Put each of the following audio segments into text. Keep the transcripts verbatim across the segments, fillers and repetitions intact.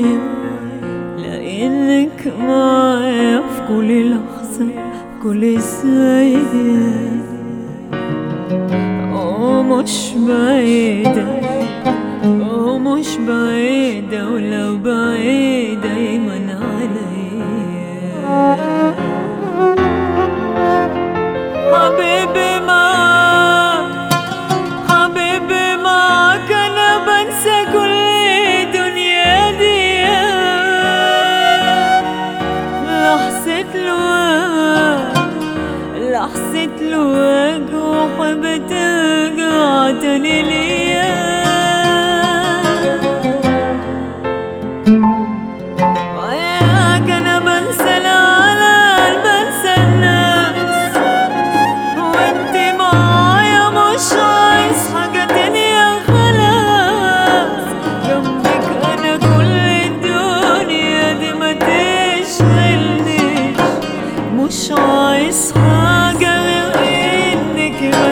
معايا، لأنك معايا في كل لحظة كل ثانية. ومش بعيدة ومش بعيدة ولو بعيدة دايما عليا. حبيبي معاك حبيبي معاك أنا بنسى كل الدنيا دي. لحظة لواك لحظة لواك وحبيت أرجع تاني ليا. وياك أنا بنسى العالم بنسى الناس، وانتي معايا مش عايز حاجة تانية خلاص. جنبك أنا كل الدنيا دي ما تشغلنيش، مش عايز حاجة غير إنك ما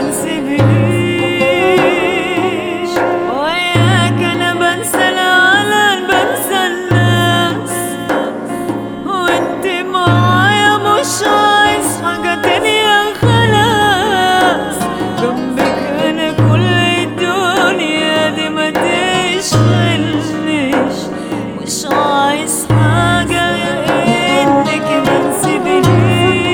تسيبنيش. وياك أنا بنسى العالم بنسى الناس، وانتي معايا مش عايز حاجة تانية خلاص. جنبك أنا كل الدنيا دي ما تشغلنيش، مش عايز حاجة غير إنك ما تسيبنيش.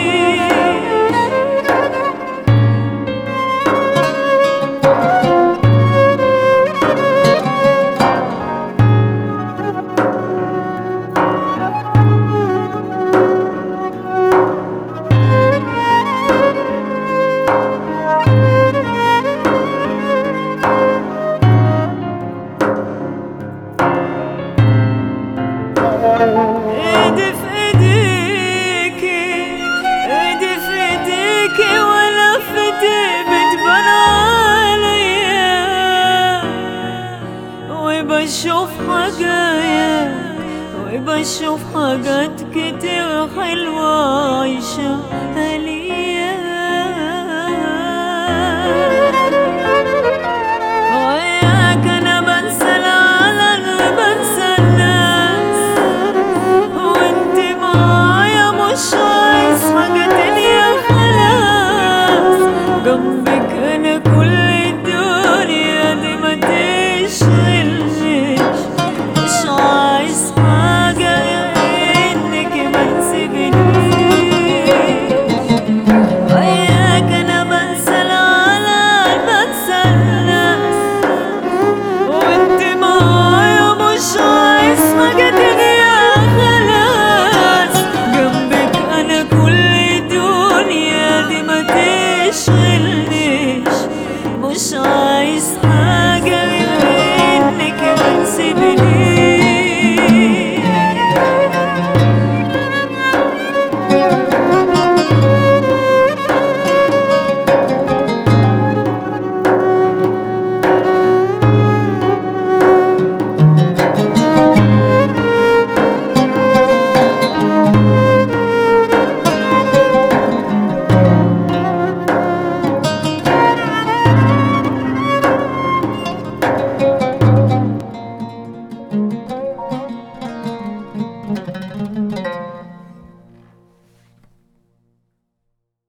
ايدي في ايديكي ايدي في ايديكي ولفتي بتبان عليا، وبشوف حاجات وبشوف حاجات كتير حلوة عايشة ليا.